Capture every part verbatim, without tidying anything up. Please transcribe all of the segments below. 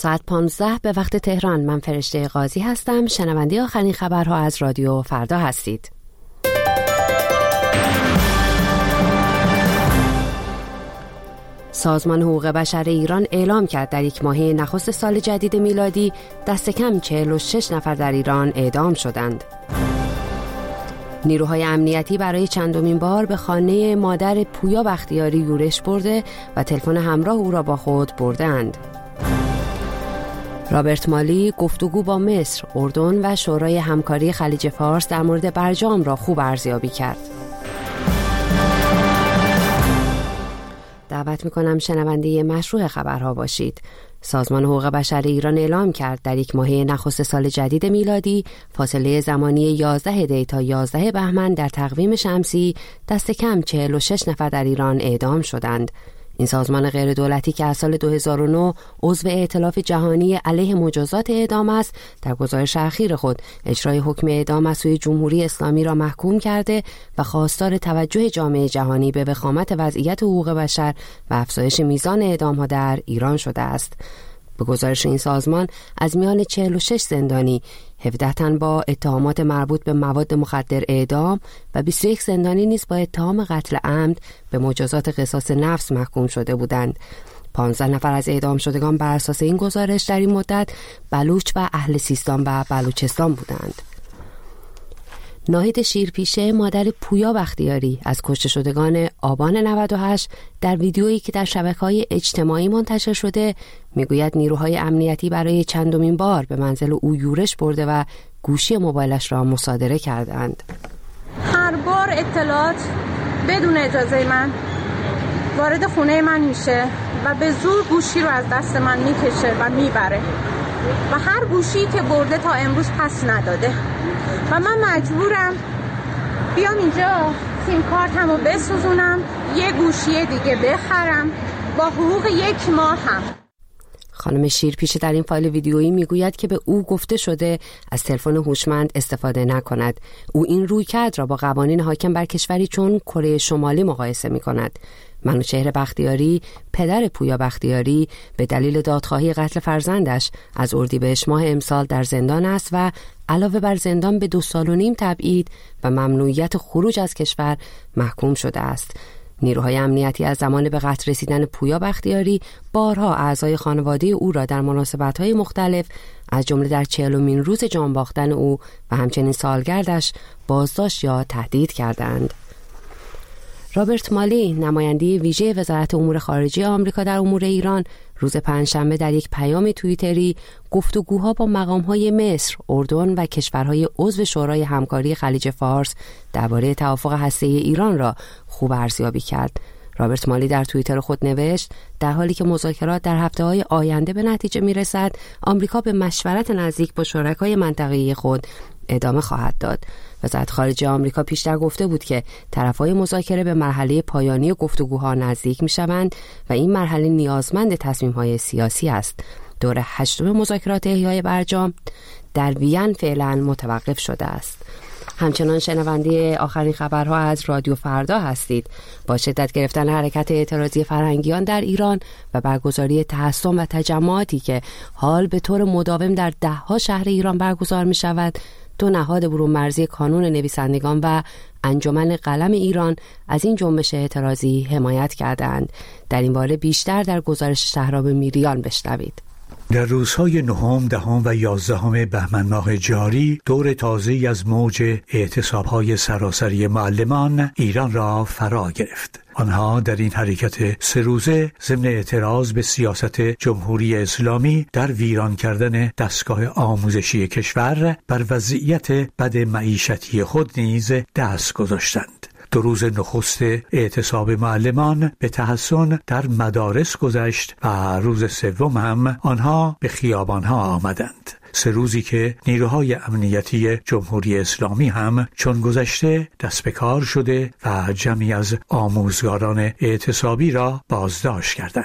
ساعت پانزده به وقت تهران. من فرشته قاضی هستم. شنونده آخرین خبرها از رادیو فردا هستید. سازمان حقوق بشر ایران اعلام کرد در یک ماهه نخست سال جدید میلادی دست کم چهل و شش نفر در ایران اعدام شدند. نیروهای امنیتی برای چندمین بار به خانه مادر پویا بختیاری یورش برده و تلفن همراه او را با خود بردند. رابرت مالی گفتگو با مصر، اردن و شورای همکاری خلیج فارس در مورد برجام را خوب ارزیابی کرد. دعوت می‌کنم شنونده مشروع خبرها باشید. سازمان حقوق بشر ایران اعلام کرد در یک ماهه نخست سال جدید میلادی فاصله زمانی یازده دی تا یازده بهمن در تقویم شمسی دست کم چهل و شش نفر در ایران اعدام شدند. این سازمان غیر دولتی که از سال دو هزار و نه عضو ائتلاف جهانی علیه مجازات اعدام است، در گزارش اخیر خود اجرای حکم اعدام از سوی جمهوری اسلامی را محکوم کرده و خواستار توجه جامعه جهانی به وخامت وضعیت حقوق بشر و افزایش میزان اعدام‌ها در ایران شده است. به گزارش این سازمان از میان چهل و شش زندانی، هفده تن با اتهامات مربوط به مواد مخدر اعدام و بیست و یک زندانی نیز با اتهام قتل عمد به مجازات قصاص نفس محکوم شده بودند. پانزده نفر از اعدام شدگان بر اساس این گزارش در این مدت بلوچ و اهل سیستان و بلوچستان بودند. ناهید شیرپیشه مادر پویا بختیاری از کشته شدگان آبان نود و هشت در ویدیویی که در شبکه‌های اجتماعی منتشر شده میگوید نیروهای امنیتی برای چندمین بار به منزل او یورش برده و گوشی موبایلش را مصادره کردند. هر بار اطلاعات بدون اجازه من وارد خونه من میشه و به زور گوشی رو از دست من میکشه و میبره و هر گوشی که برده تا امروز پس نداده و من مجبورم بیام اینجا سیم کارتمو بسوزونم، یه گوشی دیگه بخرم با حقوق یک ماه هم. خانم شیرپیشه در این فایل ویدیویی میگوید که به او گفته شده از تلفن هوشمند استفاده نکند. او این رویکرد را با قوانین حاکم بر کشوری چون کره شمالی مقایسه می‌کند. منوچهر بختیاری، پدر پویا بختیاری، به دلیل دادخواهی قتل فرزندش از اردیبهشت ماه امسال در زندان است و علاوه بر زندان به دو سال و نیم تبعید و ممنوعیت خروج از کشور محکوم شده است. نیروهای امنیتی از زمان به قتل رسیدن پویا بختیاری بارها اعضای خانواده او را در مناسبت‌های مختلف از جمله در چهلمین روز جان باختن او و همچنین سالگردش بازداشت یا تهدید کردند. رابرت مالی، نماینده ویژه وزارت امور خارجه آمریکا در امور ایران، روز پنجشنبه در یک پیام توییتری گفتگوها با مقام‌های مصر، اردن و کشورهای عضو شورای همکاری خلیج فارس درباره توافق هسته‌ای ایران را خوب ارزیابی کرد. رابرت مالی در توییتر خود نوشت: در حالی که مذاکرات در هفته‌های آینده به نتیجه می‌رسد، آمریکا به مشورت نزدیک با شرکای منطقه‌ای خود ادامه خواهد داد. وزارت خارجه آمریکا پیشتر گفته بود که طرفهای مذاکره به مرحله پایانی گفتگوها نزدیک می‌شوند و این مرحله نیازمند تصمیم‌های سیاسی است. دور هشتم مذاکرات احیای برجام در وین فعلا متوقف شده است. همچنان شنونده آخرین خبرها از رادیو فردا هستید. با شدت گرفتن حرکت اعتراضی فرهنگیان در ایران و برگزاری تحصن و تجمعاتی که حال به طور مداوم در ده‌ها شهر ایران برگزار می شود، دو نهاد برون مرزی کانون نویسندگان و انجمن قلم ایران از این جنبش اعتراضی حمایت کردند. در این باره بیشتر در گزارش شهرام میریان بشنوید. در روزهای نهم، دهم و یازدهم بهمن ماه جاری دور تازه‌ای از موج اعتصاب‌های سراسری معلمان ایران را فرا گرفت. آنها در این حرکت سه روزه ضمن اعتراض به سیاست جمهوری اسلامی در ویران کردن دستگاه آموزشی کشور بر وضعیت بد معیشتی خود نیز دست گذاشتند. دو روز نخست اعتصاب معلمان به تحصن در مدارس گذشت و روز سوم هم آنها به خیابانها آمدند. سه روزی که نیروهای امنیتی جمهوری اسلامی هم چون گذشته دست به کار شده و جمعی از آموزگاران اعتصابی را بازداشت کردند.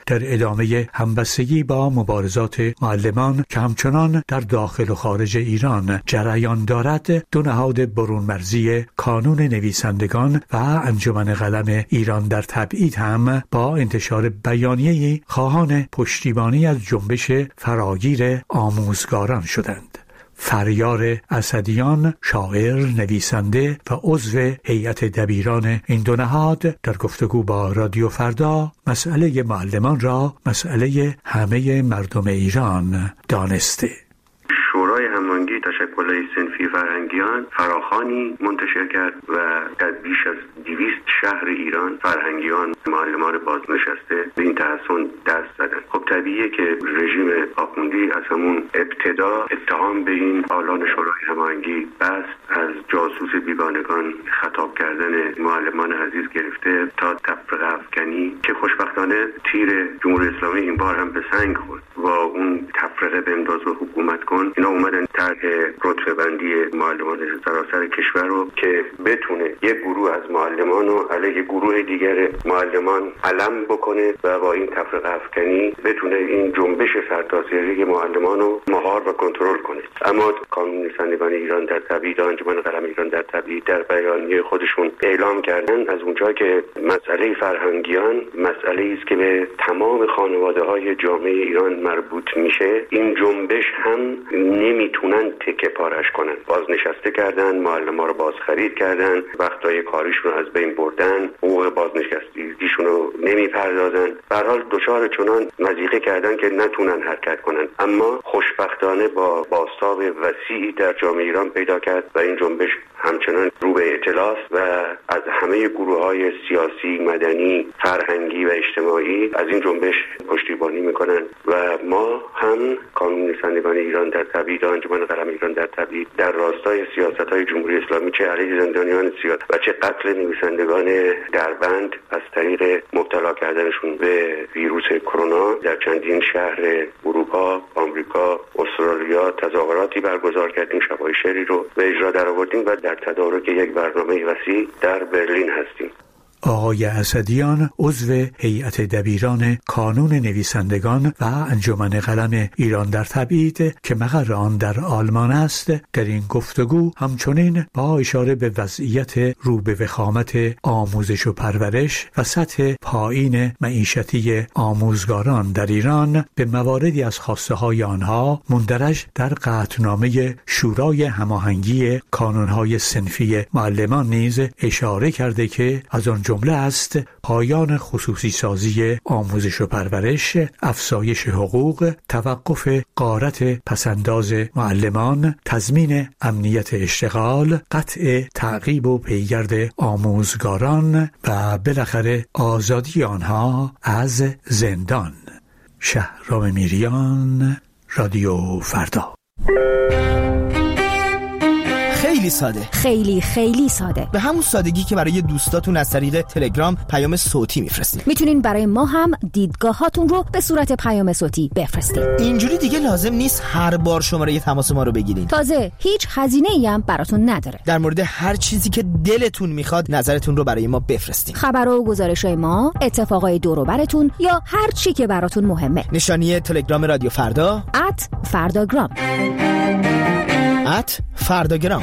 در ادامه همبستگی با مبارزات معلمان که همچنان در داخل و خارج ایران جریان دارد، دو نهاد برون مرزی کانون نویسندگان و انجمن قلم ایران در تبعید هم با انتشار بیانیه‌ای خواهان پشتیبانی از جنبش فراگیر آموزگاران شدند. فریار اسدیان، شاعر، نویسنده و عضو هیئت دبیران این دو نهاد، در گفتگو با رادیو فردا مسئله معلمان را مسئله همه مردم ایران دانسته. شورای هماهنگی تشکل‌های صنفی فرهنگیان فراخوانی منتشر کرد و در بیش از دویست شهر ایران فرهنگیان، معلمان بازنشسته به این تحسن دست زدن. خب طبیعیه که رژیم آخوندی از همون ابتدا اتهام به این آلان شورای هماهنگی بست، از جاسوس بیگانگان خطاب کردن معلمان عزیز گرفته تا تفرقه افکنی که خوشبختانه تیر جمهوری اسلامی این بار هم به سنگ خورد و اون تفرقه به امداد و حکومت کن. اینا اومدن طرح رتبه بندی معلمان سراسر کشور رو که بتونه یک گروه از معلمان رو علیه گروه دیگر معلمان علم بکنه و با این تفرقه افکنی بتونه این جنبش سرتاسری معلمان رو مهار و کنترل کنه. اما کانون نویسندگان ایران در تبعید، انجمن قلم ایران در تبعید در بیانیه خودشون اعلام کردن از اونجا که مسئله فرهنگیان مسئله است که به تمام خانواده‌های جامعه ایران مربوط میشه، این جنبش هم نمیتونن تکه پارش کنن. بازنشسته کردن، معلم‌ها رو بازخرید کردن، وقتای کاریشون رو از بین بردن، حقوق بازنشستگیشون رو نمیپردازن. به هر حال دچار چنان مضیقه کردن که نتونن حرکت کنن. اما خوشبختانه با بازتاب وسیعی در جامعه ایران پیدا کرد و این جنبش همچنان رو به اطلاع و از همه گروه‌های سیاسی، مدنی، فرهنگی و اجتماعی از این جنبش پشتیبانی میکنن و ما هم کانون نویسندگان ایران در تبعید، انجمن قلم ایران در تبعید در راستای سیاست‌های جمهوری اسلامی، چه علیه زندانیان سیاسی و چه قتل نویسندگان دربند از طریق مبتلا کردنشون به ویروس کرونا در چندین شهر اروپا، آمریکا، استرالیا تظاهراتی برگزار کردیم، شب‌های شعری رو به اجرا درآوردیم و در تدارک یک برنامه وسیع در برلین هستیم. آقای اسدیان عضو هیئت دبیران کانون نویسندگان و انجمن قلم ایران در تبعید که مقر آن در آلمان است، در این گفتگو همچنین با اشاره به وضعیت رو به وخامت آموزش و پرورش و سطح پایین معیشتی آموزگاران در ایران به مواردی از خواسته های آنها مندرج در قطعنامه شورای هماهنگی کانونهای صنفی معلمان نیز اشاره کرده که از آن جمله است پایان خصوصی سازی آموزش و پرورش، افزایش حقوق، توقف غارت پسنداز معلمان، تضمین امنیت اشتغال، قطع تعقیب و پیگرد آموزگاران و بالاخره آزادی آنها از زندان. شهرام میریان، رادیو فردا. خیلی ساده، خیلی خیلی ساده، به همون سادگی که برای دوستاتون از طریق تلگرام پیام صوتی میفرستید. میتونین برای ما هم دیدگاهاتون رو به صورت پیام صوتی بفرستید. اینجوری دیگه لازم نیست هر بار شماره تماس ما رو بگیرین. تازه هیچ هزینه‌ای هم براتون نداره. در مورد هر چیزی که دلتون میخواد نظرتون رو برای ما بفرستید. خبر و گزارش‌های ما، اتفاقای دور و براتون یا هر چی که براتون مهمه. نشانی تلگرام رادیو فردا ات فرداگرام ات فرداگرام.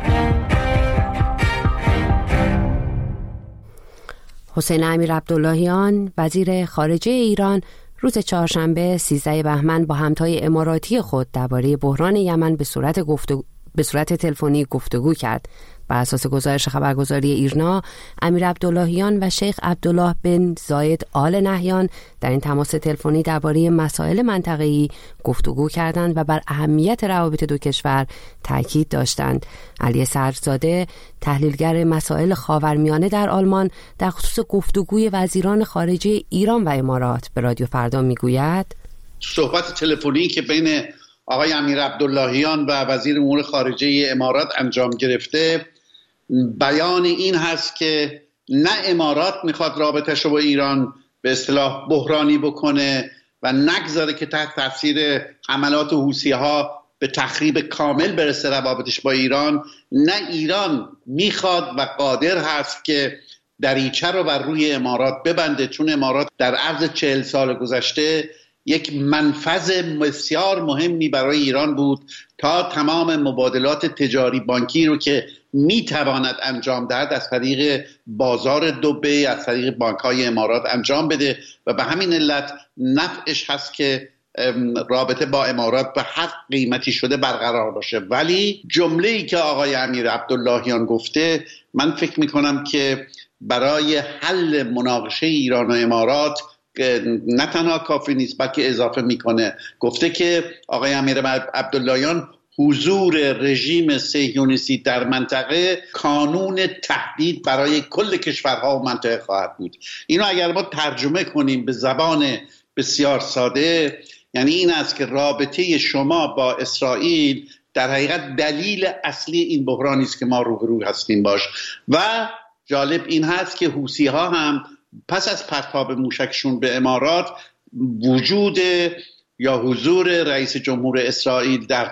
حسین امیرعبداللهیان وزیر خارجه ایران روز چهارشنبه سیزده بهمن با همتای اماراتی خود درباره بحران یمن به صورت گفتگو به صورت تلفنی گفتگو کرد. بر اساس گزارش خبرگزاری ایرنا، امیرعبداللهیان و شیخ عبدالله بن زاید آل نهیان در این تماس تلفنی درباره مسائل منطقه‌ای گفتگو کردند و بر اهمیت روابط دو کشور تاکید داشتند. علی سرزاده، تحلیلگر مسائل خاورمیانه در آلمان، در خصوص گفتگوی وزیران خارجه ایران و امارات به رادیو فردا میگوید: صحبت تلفنی که بین آقای امیرعبداللهیان و وزیر امور خارجه امارات انجام گرفته بیان این هست که نه امارات میخواد رابطش رو با ایران به اصطلاح بحرانی بکنه و نگذاره که تحت تاثیر حملات حوثی‌ها به تخریب کامل برسه روابطش با ایران، نه ایران میخواد و قادر هست که دریچه رو بر روی امارات ببنده، چون امارات در عرض چهل سال گذشته یک منفذ بسیار مهمی برای ایران بود تا تمام مبادلات تجاری بانکی رو که میتواند انجام دهد از طریق بازار دبی، از طریق بانک‌های امارات انجام بده و به همین علت نفعش هست که رابطه با امارات به هر قیمتی شده برقرار باشه. ولی جمله‌ای که آقای امیر عبداللهیان گفته، من فکر میکنم که برای حل مناقشه ایران و امارات نه تنها کافی نیست بلکه اضافه میکنه. گفته که آقای امیر عبداللهیان حضور رژیم صهیونیستی در منطقه کانون تهدید برای کل کشورها و منطقه خواهد بود. اینو اگر ما ترجمه کنیم به زبان بسیار ساده، یعنی این است که رابطه شما با اسرائیل در حقیقت دلیل اصلی این بحرانی است که ما روبرو هستیم باش. و جالب این هست که حوثی ها هم پس از پرتاب موشکشون به امارات وجود یا حضور رئیس جمهور اسرائیل در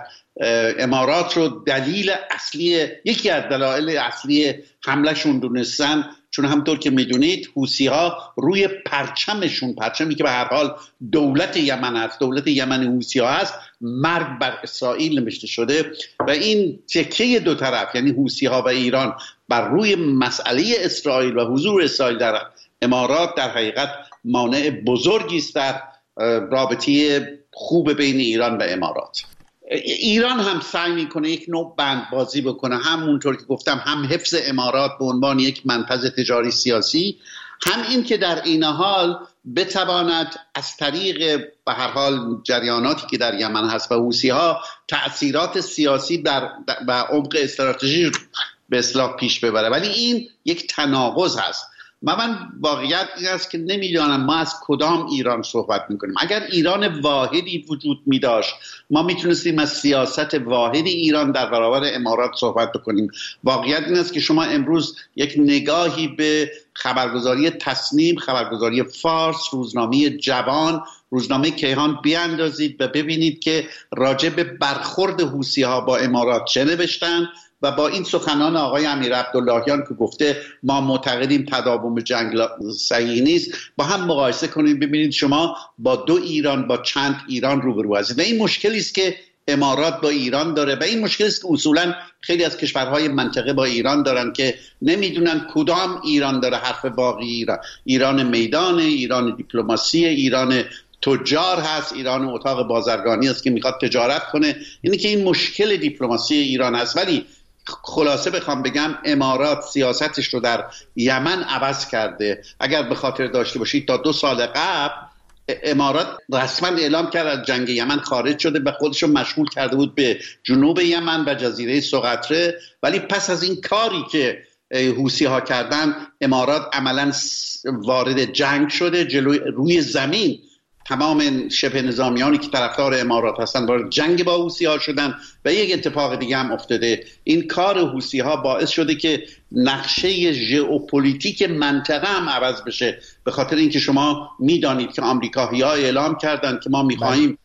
امارات رو دلیل اصلی، یکی از دلایل اصلی حملهشون دونستن، چون همطور که میدونید حوثی ها روی پرچمشون، پرچمی که به هر حال دولت یمن هست، دولت یمن حوثی ها هست، مرگ بر اسرائیل نوشته شده و این تکه دو طرف یعنی حوثی ها و ایران بر روی مسئله اسرائیل و حضور اسرائیل در امارات در حقیقت مانع بزرگی است در رابطه خوب بین ایران و امارات. ایران هم سعی میکنه یک نوع بندبازی بکنه، همونطور که گفتم هم حفظ امارات به عنوان یک منفذ تجاری سیاسی، هم این که در این حال بتواند از طریق به هر حال جریاناتی که در یمن هست و حوثی ها تأثیرات سیاسی در و عمق استراتژی به اصطلاح پیش ببره. ولی این یک تناقض هست. من واقعیت این است که نمیدانم ما از کدام ایران صحبت میکنیم. اگر ایران واحدی وجود میداشت ما میتونستیم از سیاست واحدی ایران در برابر امارات صحبت بکنیم. واقعیت این است که شما امروز یک نگاهی به خبرگزاری تصنیم، خبرگزاری فارس، روزنامه جوان، روزنامه کیهان بیاندازید و ببینید که راجع به برخورد حوثی ها با امارات چه نوشتن و با این سخنان آقای امیر عبداللهیان که گفته ما معتقدیم تداوم جنگ صحیح نیست، با هم مقایسه کنید ببینید شما با دو ایران، با چند ایران روبرو هستید. و این مشکلی است که امارات با ایران داره و این مشکلی است که اصولا خیلی از کشورهای منطقه با ایران دارن که نمیدونن کدام ایران داره حرف باقی. ایران ایران میدان، ایران دیپلماسی، ایران تجار هست، ایران اتاق بازرگانی است که میخواد تجارت کنه. اینی که این مشکل دیپلماسی ایران هست. ولی خلاصه بخوام بگم امارات سیاستش رو در یمن عوض کرده. اگر به خاطر داشته باشید تا دو سال قبل امارات رسما اعلام کرد از جنگ یمن خارج شده و خودش رو مشغول کرده بود به جنوب یمن و جزیره سقطره. ولی پس از این کاری که حوثی ها کردن امارات عملا وارد جنگ شده، جلوی روی زمین تمام شبه نظامیانی که طرفدار امارات هستن وارد جنگ با حوثی ها شدن. و یک اتفاق دیگه هم افتاده، این کار حوثی ها باعث شده که نقشه ژئوپلیتیک منطقه هم عوض بشه، به خاطر اینکه شما میدانید که آمریکایی‌ها اعلام کردن که ما می‌خوایم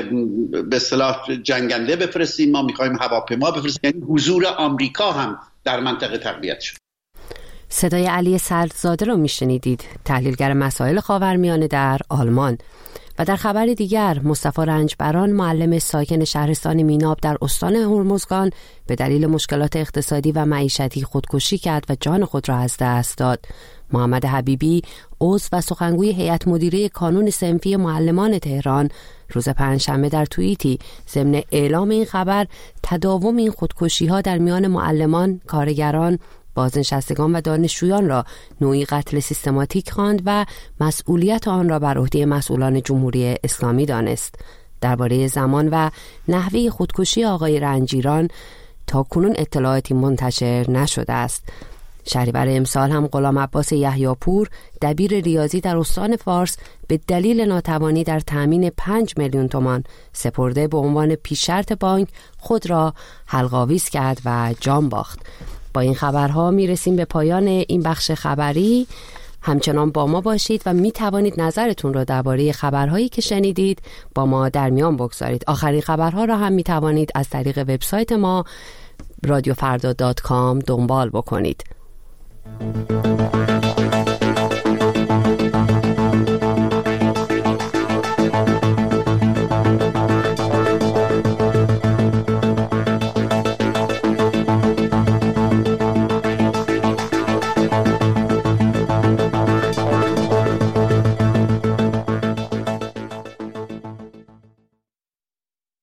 به اصطلاح جنگنده بفرستیم، ما می‌خوایم هواپیما بفرستیم، یعنی حضور آمریکا هم در منطقه تقویت شد. صدای علی سردزاده رو میشنیدید، تحلیلگر مسائل خاورمیانه در آلمان. و در خبر دیگر مصطفی رنجبران، معلم ساکن شهرستان میناب در استان هرمزگان، به دلیل مشکلات اقتصادی و معیشتی خودکشی کرد و جان خود را از دست داد. محمد حبیبی، عضو و سخنگوی هیئت مدیره کانون صنفی معلمان تهران، روز پنجشنبه در توییتی ضمن اعلام این خبر تداوم این خودکشی‌ها در میان معلمان، کارگران، بازنشستگان و دانشجویان را نوعی قتل سیستماتیک خواند و مسئولیت آن را بر عهده مسئولان جمهوری اسلامی دانست. درباره زمان و نحوه خودکشی آقای رنجیران تا کنون اطلاعاتی منتشر نشده است. شهریور امسال هم غلام عباس یحیی‌پور، دبیر ریاضی در استان فارس، به دلیل ناتوانی در تامین پنج میلیون تومان سپرده به عنوان پیش شرط بانک خود را حلق‌آویز کرد و جان باخت. با این خبرها میرسیم به پایان این بخش خبری. همچنان با ما باشید و می توانید نظرتون را درباره خبرهایی که شنیدید با ما در میان بگذارید. آخرین خبرها را هم می توانید از طریق وبسایت ما رادیو فردا دات کام دنبال بکنید.